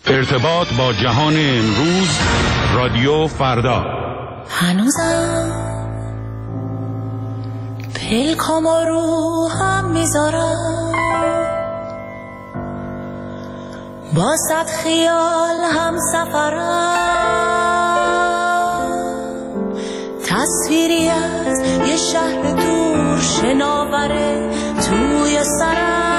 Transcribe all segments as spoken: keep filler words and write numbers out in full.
ارتباط با جهان امروز، رادیو فردا. هنوزم پلکامو رو هم میذارم، با صد خیال هم سفرم، تصویری از یه شهر دور شناوره توی سرم.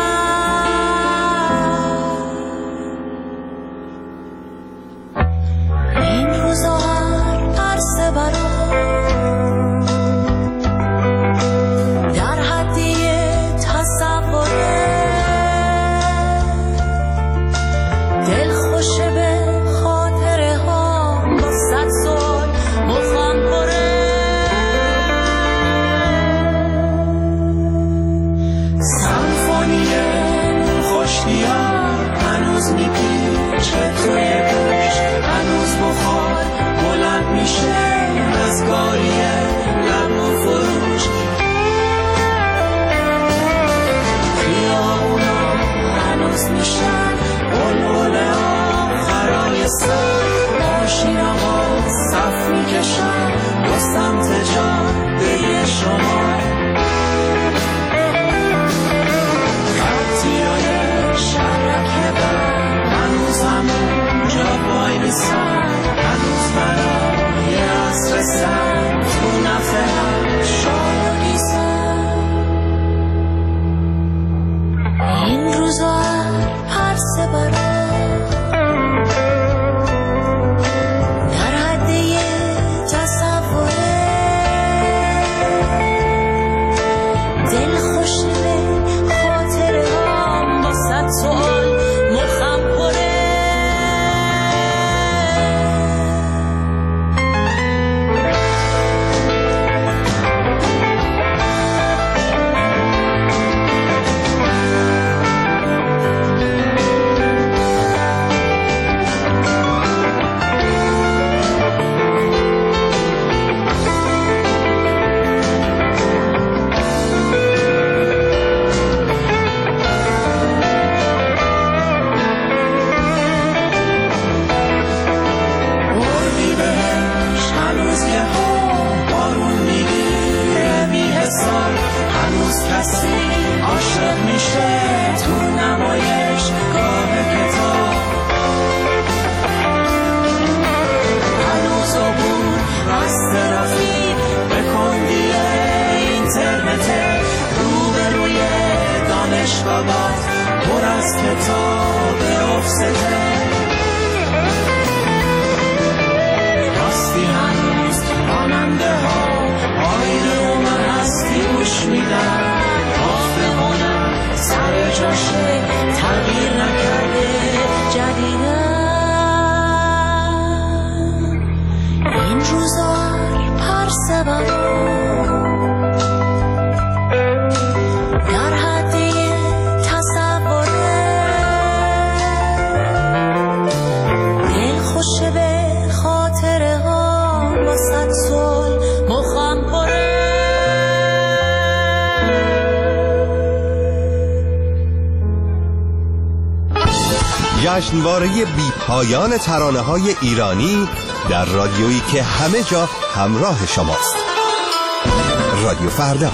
این روزا هر عرصه برام در حدی تصوره، دل خوشه به خاطره ها با صد سال مخم پره. سمفونی خوشتیار هنوز میپیچه توی گوش، هنوز بخار بلند میشه از گاریه لب و فروش. خیابونا هنوز میشن بلبله آخرای سر، ماشیناها صف میکشن دو سمت جاده شما. خطیای شرکه بر هنوز همون جا وای میسن، هنوز برای عصر سر تو نفهم شاید نیسن. این روزا هر سه برام در حد یه تصوره، دل خوشه به خاطره هم با صد سوال مخم پره. کسی عاشق میشه تو نمایش گاه کتاب، هنوز عبور از ترافیک به کندی اینترنت، روبروی دانشگاهات پر از کتاب افسته. راستی هنوز راننده ها آینه و من هستی گوش میدن، سر جاشه تغییر نکرده جدیدن. این روزا پرسه برام در حدی تصوره، دل خوشه به خاطره ها با صد سال مخم پره. جشنواره بی پایان ترانه‌های ایرانی در رادیویی که همه جا همراه شماست. رادیو فردا.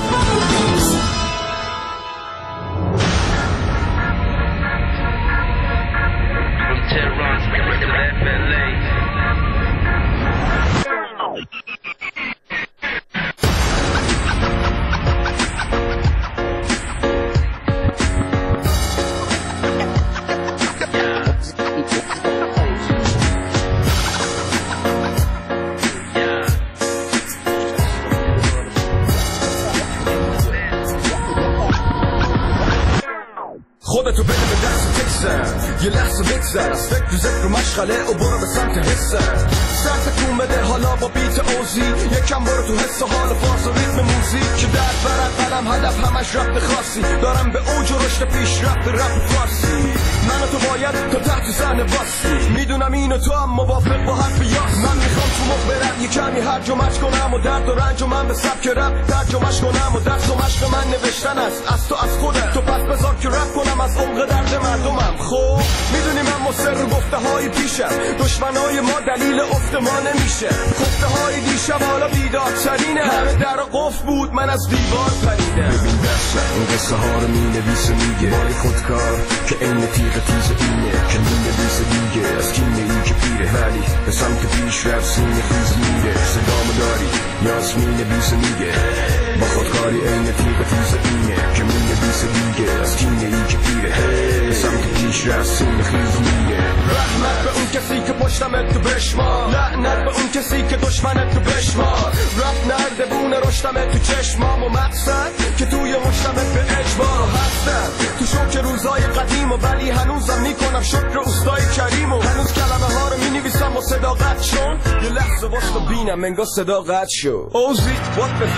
خودتو بده به دست تکسر، یه لحظه بگذر از فکر و ذکر و مشغله و برو به سمت حسر. سر تکون بده حالا با بیت اوزی، یکم برو تو حس و حال فاز و ریتم موزیک که درد برد قلم هدف همش رفت خاصی. دارم به اوج و رشد پیش رفت رفت فارسی. من و تو باید تا تحت زن باسی، میدونم اینو تو هم موافق با حرف یاس. من میخوام تو مخبرم یه کمی هرجمش کنم و درد و رنج و من به سبک رپ ترجمش کنم و درس و مشق من نوشتن است از تو از خودت. تو پس بذار که رپ کنم از عمق درد مردمم. خب میدونی من سر و گفته های پیشم دشمنای ما دلیل افت ما نمیشه خفته های دیشب حالا بیدارترینه همه در قفل بود من از دیوار پریدم ببین دستم این قصه ها رو می نویسه میگه بای خودکار که این تیغ تیز اینه که می نویسه دیگه از کینه ای که پیره ولی به سمت پیش رفت سینه خیز میره صدامو داری یاس می نویسه میگه با خودکاری این تیغ تیز اینه که می نویسه دیگه از کینه ای که پیره به سمت پیش رفت سینه خیز میره رحمت به اون کسی که پشتمت تو بشمار لعنت به اون کسی که دشمنت تو بشمار رفت نرده بونه رشتمت تو چشمام و مقصد که توی مشتمت به اجبار هستم تو شوک روزای قدیم و ولی هنوزم میکنم شکر اوستای کریم و هنوز کلمه ها رو می نویسم و صداقت شون یه لحظه واسه بینم انگار صداقت شو اوزی what the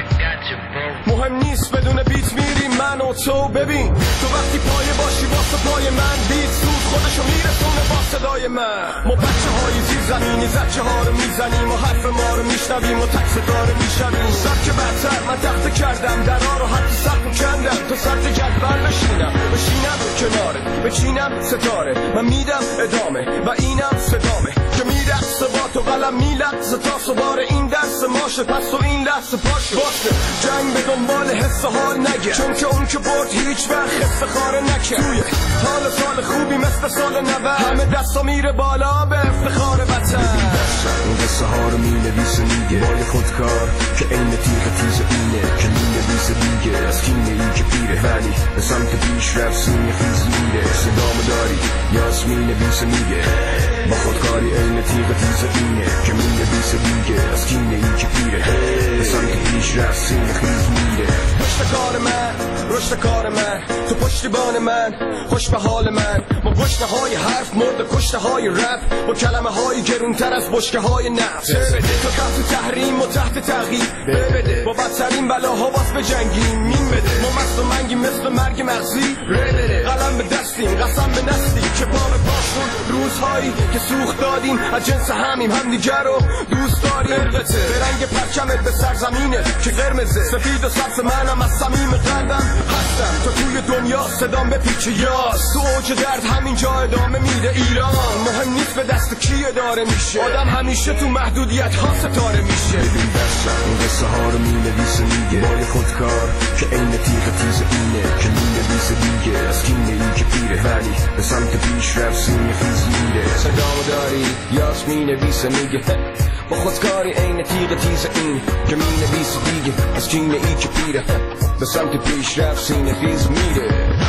مهم نیست بدون بیت میریم من و تو ببین تو وقتی پایه باشی واسه پای من بیت سود خودشو میرسونه با صدای من ما بچه های زیر زمینی زچه ها رو میزنیم و حرف ما رو میشنویم و تک صدا رو میشنویم سبک برتر من تخته کردم درها رو حتی سخت و کندم تو سرد جدول بشینم بشینم کناره بچینم ستاره من میدم ادامه و اینم صدامه که میرقصه با تو قلم میلقصه تا سوار این دست ماشه پس تو این لحظه پاشه باشه جنگ به دنبال حس حال نگه چون که اون که برد هیچ وقت حس خاره نکه توی حال سال خوبی مثل سال نود همه دستا میره بالا به افتخار وطن این قصه ها رو می نویسه میگه بای خودکار که این تیغ تیز اینه که می نویسه دیگه از کینه ای که پیره ولی به سمت پیش رفت سینه خیز میره صدامو داری یاس می نویسه میگه با خودکاری این تیغ تیز اینه که می نویسه دیگه از کینه ای که پیره به سمت پیش رفت سینه خیز میره پشت کار من رشد کار من تو پشتیبان من خوش به حال من با گشنه های حرف مرد کشته های رپ با کلمه های گرونتر از بشکه های نفت بده تو تحت تحریم و تحت تغییر بده با بدترین بلاها باز به جنگیم مین بده ما مست و منگی مثل مرگ مغزی قلم به دستیم قسم به نستیم که پا به پاشون روزهایی که سوخت دادیم از جنس همیم همدیگر رو دوست داریم برقته به رنگ پرچمت به سرزمینه که قرمزه سفید و سبز منم از صمیم قلبم هستم تو توی دنیا صدام به پیچ یاس تو اوج درد همینجا ادامه میده ایران مهم نیست به دست کی اداره میشه آدم همیشه تو محدودیت ها ستاره میشه ببین دستم این قصه ها رو می نویسه میگه بای خودکار که این تیغ تیز اینه که می نویسه دیگه از کینه ای که پیره ولی به سمت پیش رفت سینه خیز میره صدامو داری یاس می نویسه میگه با خودکاری این تیغ تیز این که می نویسه دیگه از کینه ای که پیره به سمت پیش رفت سینه خیز میره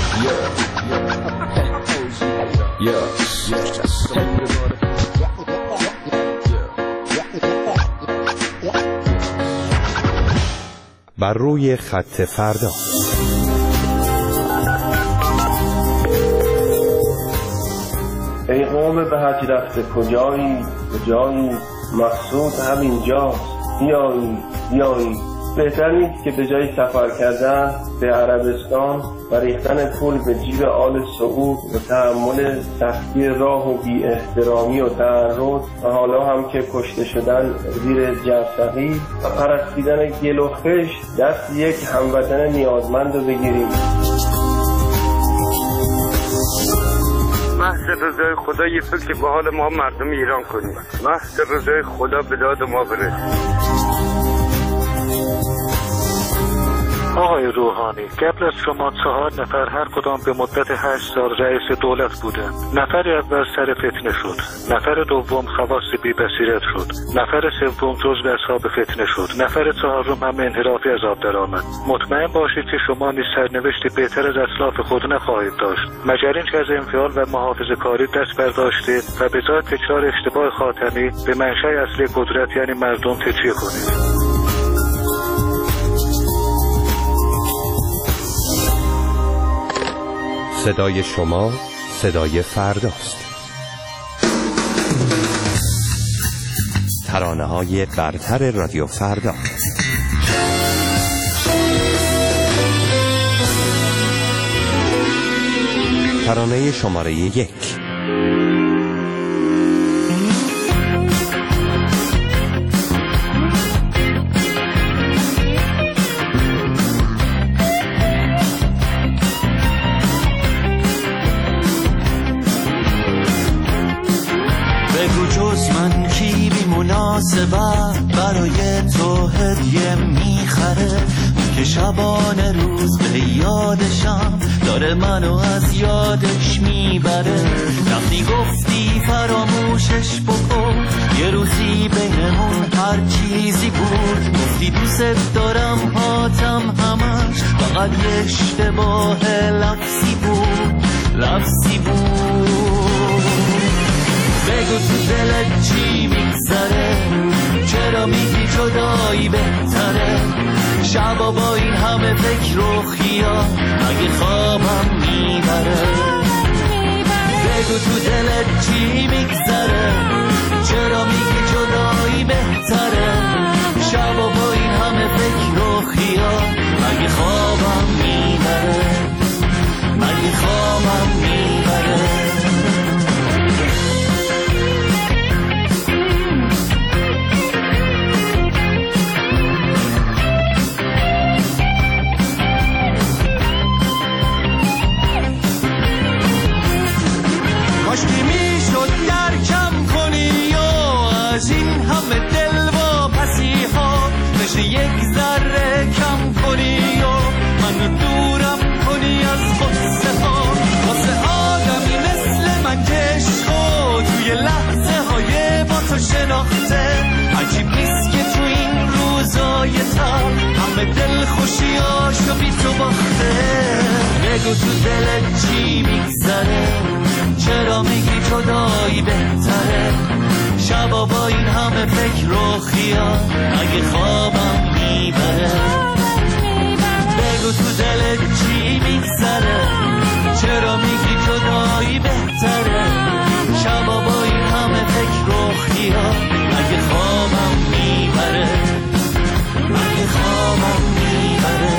بر روی خط فردا ای قوم به حج رفته کجایی کجایی مقصود همینجاست بیایی بیایی بهتر نیست که به جای سفر کردن به عربستان و ریختن پول به جیب آل سعود و تحمل سختی راه و بی احترامی و تعرض و حالا هم که کشته شدن زیر جرثقیل و پرستیدن گل و خشت دست یک هموطن نیازمند رو بگیریم. محض رضای خدا یه فکر به حال ما مردم ایران کنیم. محض رضای خدا به داد ما برسید. آقای روحانی، قبل از شما چهار نفر هر کدام به مدت هشت سال رئیس دولت بودند. نفر اول سر فتنه شد، نفر دوم خواص بی بصیرت شد، نفر سوم جزو اصحاب فتنه شد، نفر چهارم هم انحرافی از آب درآمد. مطمئن باشید که شما نیز سرنوشتی بهتر از اسلاف خود نخواهید داشت، مگر اینکه از انفعال و محافظه کاری دست برداشتید و به جای تکرار اشتباه خاتمی به منشأ اصلی قدرت یعنی مردم تکیه کنید. صدای شما صدای فرداست. ترانه‌های برتر رادیو فردا. ترانه شماره یک. جز من کی بی مناسبت برای تو هدیه میخره که شبانه روز به یادشم داره منو از یادش میبره. وقتی گفتی فراموشش بکن یه روزی بینمون هر چیزی بود، گفتی دوست دارم هاتم همش فقط یه اشتباه لفظی بود لفظی بود. بگو تو دلت چی میگذره، چرا میگی جدایی بهتره؟ شبا با این همه فکر و خیال اگه خوابم میبره. بگو تو دلت چی میگذره، چرا میگی جدایی بهتره؟ شبا با این همه فکر و خیال اگه خوابم میبره اگه خوابم میبره. کاشکی میشد درکم کنی و از این همه دل و پسی ها مثل یک ذره کم کنی و منو دورم کنی از غصه ها. واسه آدمی مثل من که عشقو توی لحظه های با تو شناخته، عجیب نیست که تو این روزای تر همه دل خوشیاشو بی تو باخته. بگو تو دلت چی میگذره، چرا میگی جدایی بهتره؟ شبا با این همه فکر و خیال اگه خوابم میبره. بگو تو دلت چی میگذره، چرا میگی جدایی بهتره؟ شبا با این همه فکر و خیال اگه خوابم میبره اگه خوابم میبره.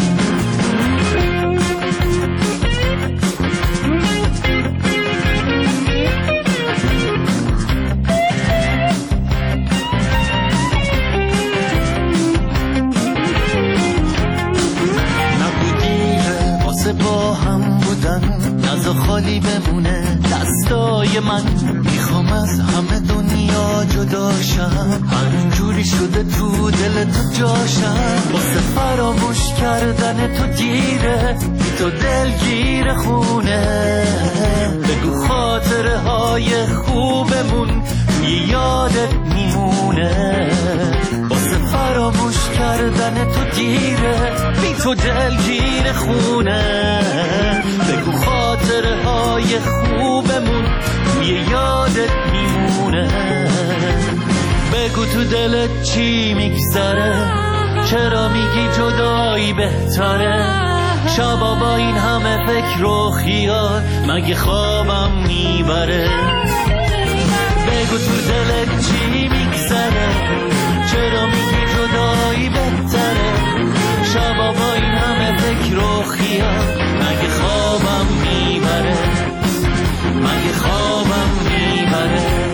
با هم بودن نزا خالی بمونه دستای من، میخوام از همه دنیا جداشم، همینجوری شده تو دل تو جاشم. واسه فراموش کردن تو دیره، تو دلگیر خونه. بگو خاطره های خوبمون توی یادت میمونه. واسه فراموش کردن تو دیره، بی تو دلگیر خونه. بگو خاطره های خوبمون توی یادت میمونه. بگو تو دلت چی میگذره، چرا میگی جدایی بهتره؟ شبا با این همه فکر و خیال مگه خوابم میبره؟ بگو تو دلت چی میگذره، چرا میگی جدایی بهتره؟ شبا با این همه فکر و خیال مگه خوابم میبره مگه خوابم میبره.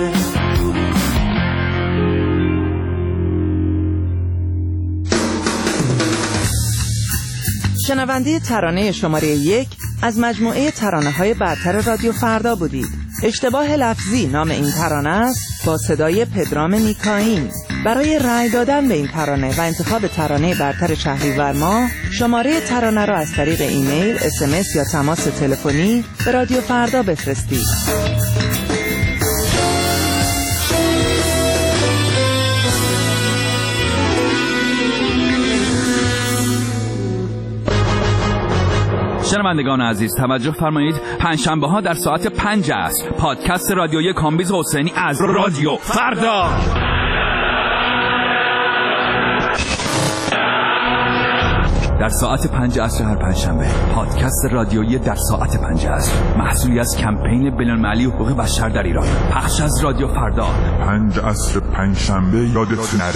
شنونده ترانه شماره یک از مجموعه ترانه‌های برتر رادیو فردا بودید. اشتباه لفظی نام این ترانه است با صدای پدرام میکائیل. برای رأی دادن به این ترانه و انتخاب ترانه برتر شهریور ماه شماره ترانه را از طریق ایمیل، اس ام اس یا تماس تلفنی به رادیو فردا بفرستید. شنوندگان عزیز توجه فرمایید، پنجشنبه ها در ساعت پنج است پادکست رادیویی کامبیز حسینی از رادیو فردا. در ساعت پنج عصر هر پنجشنبه پادکست رادیویی در ساعت پنج عصر محصولی از کمپین بین‌المللی حقوق بشر در ایران، پخش از رادیو فردا. پنج عصر پنجشنبه یادت نره.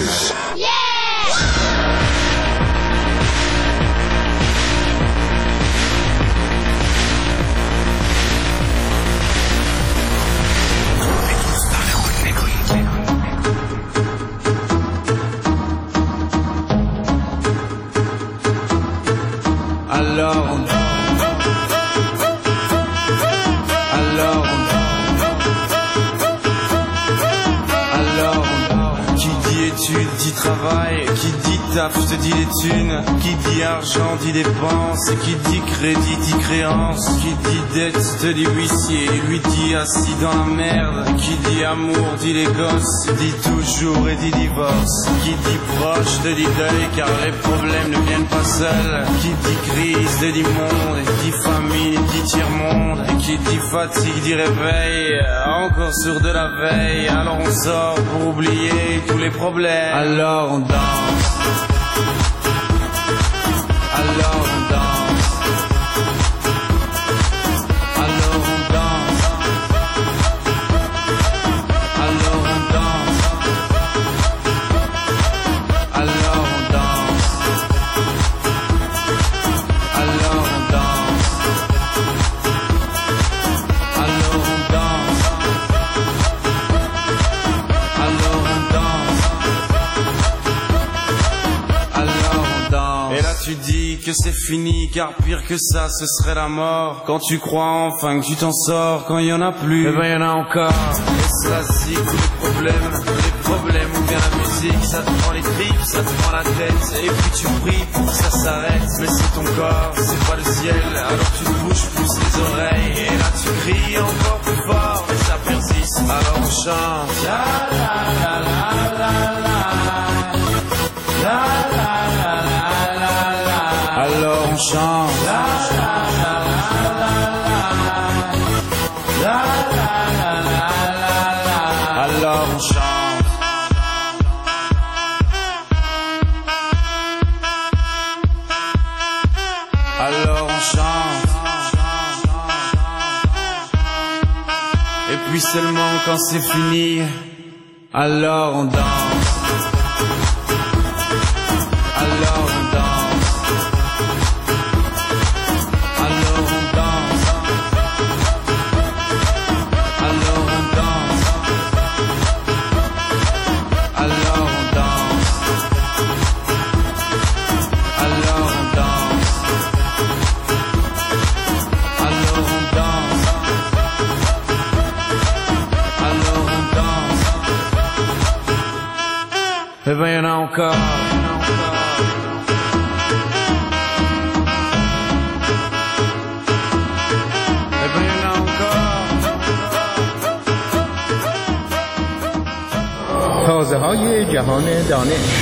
Alors, alors, études dit travail, qui dit taf te dit les thunes, qui dit argent dit dépenses, qui dit crédit dit créance, qui dit dette te dit huissier, lui dit assis dans la merde, qui dit amour dit les gosses, dit toujours et dit divorce, qui dit proche te dit deuil car les problèmes ne viennent pas seuls, qui dit crise te dit monde, qui dit famine dit tiers-monde, et qui dit fatigue dit réveil, encore sur de la veille, alors on sort pour oublier tous les problèmes, alors on danse, alors on danse, alors on danse, alors on danse, alors on danse, alors on danse, alors on danse, alors on danse, alors on danse. Et là tu dis que c'est fini car pire que ça ce serait la mort. Quand tu crois enfin que tu t'en sors, quand il y en a plus, eh ben y en a encore. Et cela zig tous les problèmes, les problèmes ou bien la musique, ça te prend les tripes, ça te prend la tête, et puis tu pries pour que ça s'arrête. Mais c'est ton corps, c'est pas le ciel, alors tu te bouges plus les oreilles, et là tu cries encore plus fort, mais ça persiste, alors on chante. La la la la la la, la la la la la la, alors on chante. La la la la la la, la la la la la, alors on chante. Alors on chante. Et puis seulement quand c'est fini, alors on danse. Alors on danse. Alors on danse. Alors on danse. Alors on danse. Alors on danse. Alors on danse. Alors on danse. Eh ben y'en a encore. Eh ben y'en a encore. تازه های جهان دانش.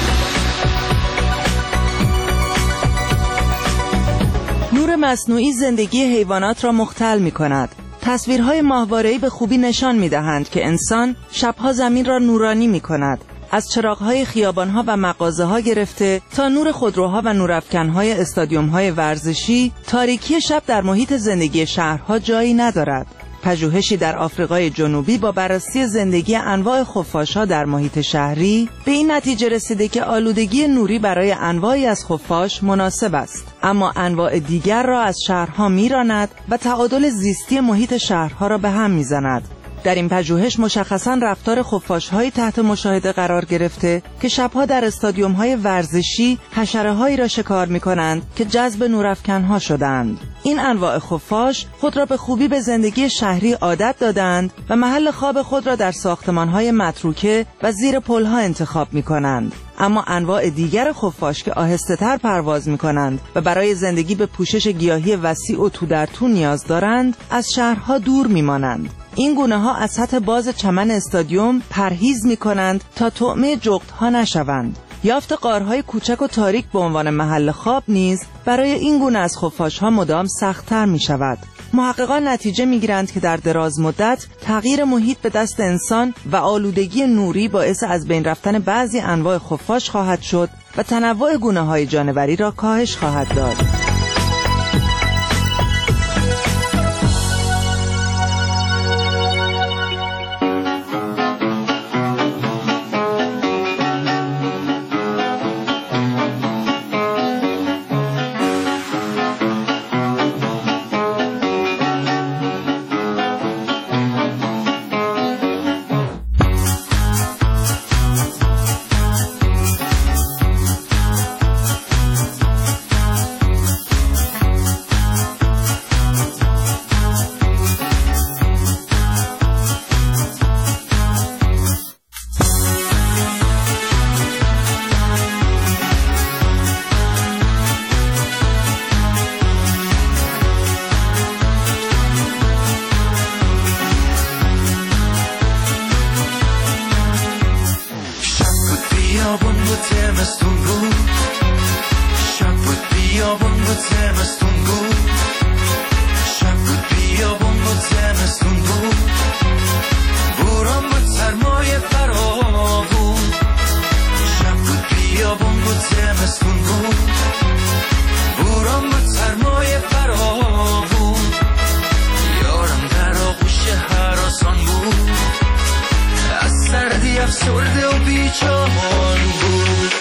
نور مصنوعی زندگی حیوانات را مختل می کند. تصویرهای ماهواره‌ای به خوبی نشان می دهند که انسان شبها زمین را نورانی می کند. از چراغ‌های خیابان‌ها و مغازه‌ها گرفته تا نور خودروها و نورافکن‌های استادیوم‌های ورزشی، تاریکی شب در محیط زندگی شهرها جایی ندارد. پژوهشی در آفریقای جنوبی با بررسی زندگی انواع خفاش‌ها در محیط شهری به این نتیجه رسیده که آلودگی نوری برای انواعی از خفاش مناسب است، اما انواع دیگر را از شهرها می‌راند و تعادل زیستی محیط شهرها را به هم می‌زند. در این پژوهش مشخصاً رفتار خفاش‌هایی تحت مشاهده قرار گرفته که شبها در استادیوم‌های ورزشی حشره‌هایی را شکار می‌کنند که جذب نورافکن‌ها شدند. این انواع خفاش خود را به خوبی به زندگی شهری عادت دادند و محل خواب خود را در ساختمان‌های متروکه و زیر پل‌ها انتخاب می‌کنند. اما انواع دیگر خفاش که آهسته‌تر پرواز می‌کنند و برای زندگی به پوشش گیاهی وسیع و تو در تو نیاز دارند، از شهرها دور می‌مانند. این گونه ها از سطح باز چمن استادیوم پرهیز می کنند تا طعمه جغدها نشوند. یافت غارهای کوچک و تاریک به عنوان محل خواب نیز برای این گونه از خفاش‌ها مدام سخت‌تر می شود. محققان نتیجه می گیرند که در دراز مدت تغییر محیط به دست انسان و آلودگی نوری باعث از بین رفتن بعضی انواع خفاش خواهد شد و تنوع گونه‌های جانوری را کاهش خواهد داد. زمستون بود، شب بود بیابون بود زمستون بود، شب بود بیابون بود زمستون بود، بوران بود سرمایه فراوون، شب بود بیابون بود زمستون بود، بوران بود سرمایه فراوون، یارم در آغوش هراسان بود، از سردی افسرده و بیچان بود.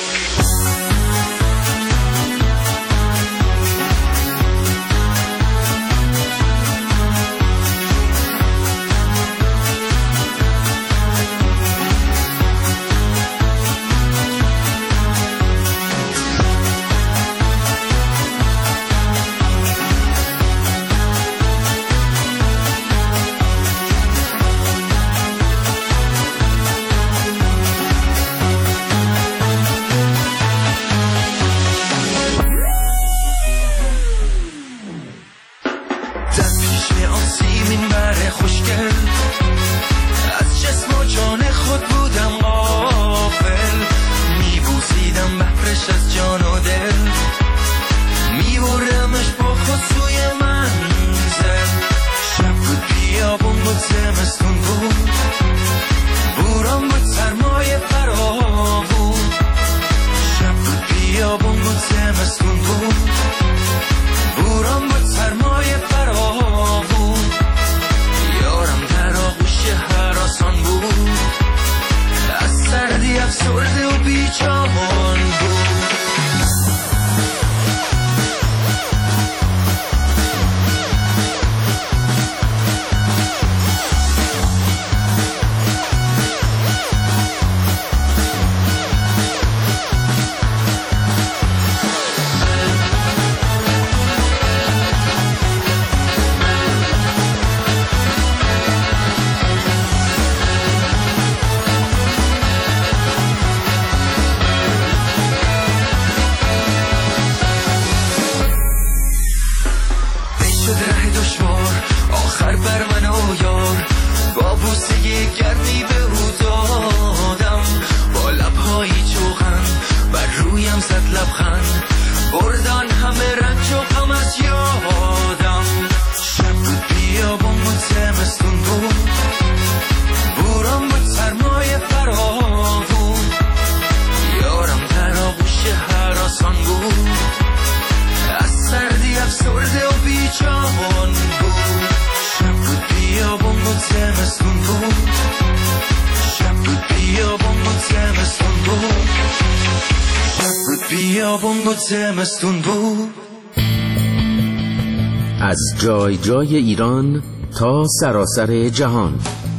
از جای جای ایران تا سراسر جهان،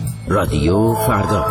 رادیو فردا.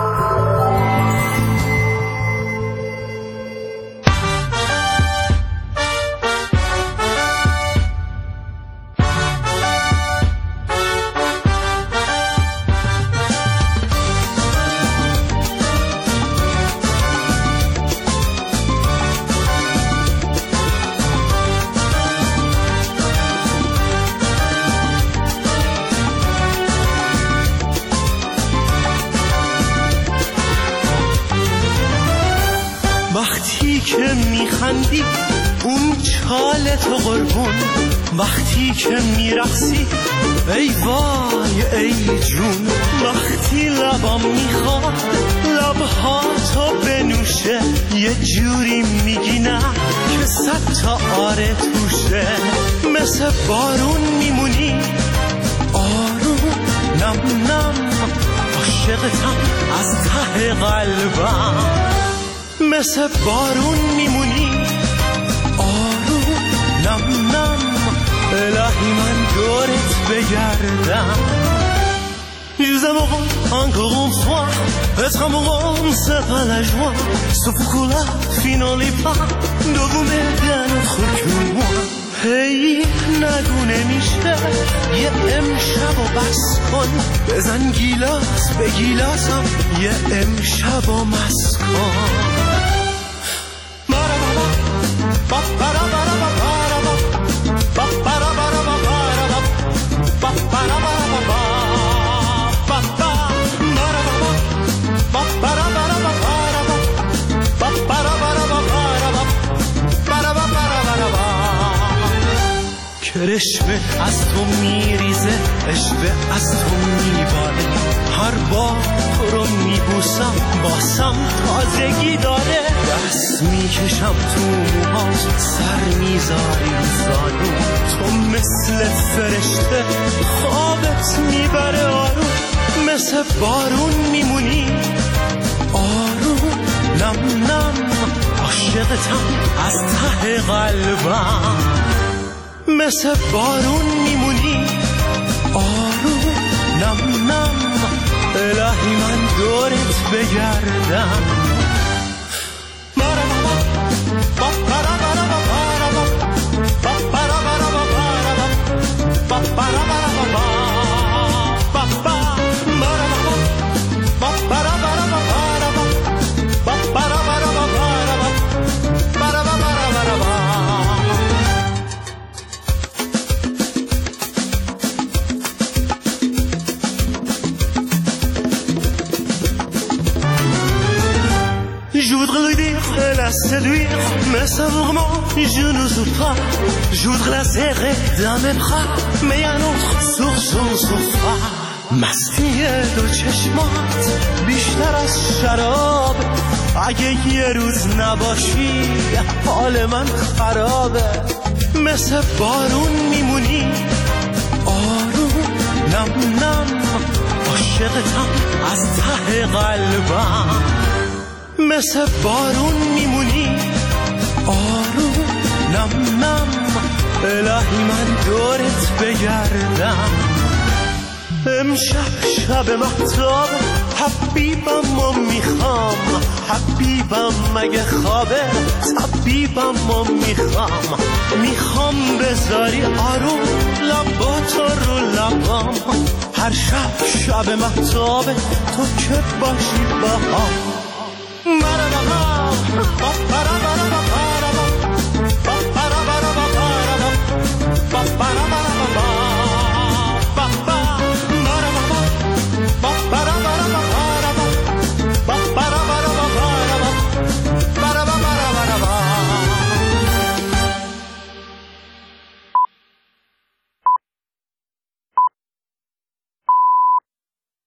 اون چال تو قربون، وقتی که میرقصی ای وای ای جون، وقتی لبام میخواد لبها تو بنوشه، یه جوری میگی نه که صد تا آره توشه، مثل بارون میمونی آروم نم نم، عاشقتم از ته قلبم، مثل بارون میمونی آروم نم نم، الهی من دورت بگردم. Justement, encore une fois, être amoureux, c'est pas la joie, sauf que là, finons les pas, de vous m'aider à notre que moi. Hey, نگو نمیشه یه امشب و بس کن، بزن گیلاس به گیلاسم یه امشب و مس کن. کرشمه از تو میریزه، عشق از تو میباره، هر بار تو رو میبوسم باسم تازگی داره. دست میکشم تو موهات، سر میذاری رو زانو، تو مثل فرشته خوابت میبره آروم، مثل بارون میمونی آروم، نم نم عاشقتم از ته قلبم، مثل بارون میمونی آروم، نم نم الهی من دورت بگردم. Je voudrais lui dire, la séduire, mais ça vraiment, je n'ose pas. Je voudrais la serrer dans mes bras, mais un autre sur son sofa. مستی دو چشمات بیشتر از شراب، اگه یه روز نباشی حال من خرابه، مثل بارون میمونی آروم، نم نم عاشقتم از ته قلبم، مثل بارون میمونی آروم، نم نم الهی من دورت بگردم. امشب شب مهتاب حبیبم و میخوام، حبیبم مگه خوابه طبیبم و میخوام، میخوام بذاری آروم لباتو رو لبام، هر شب شب مهتاب تو که باشی با هم.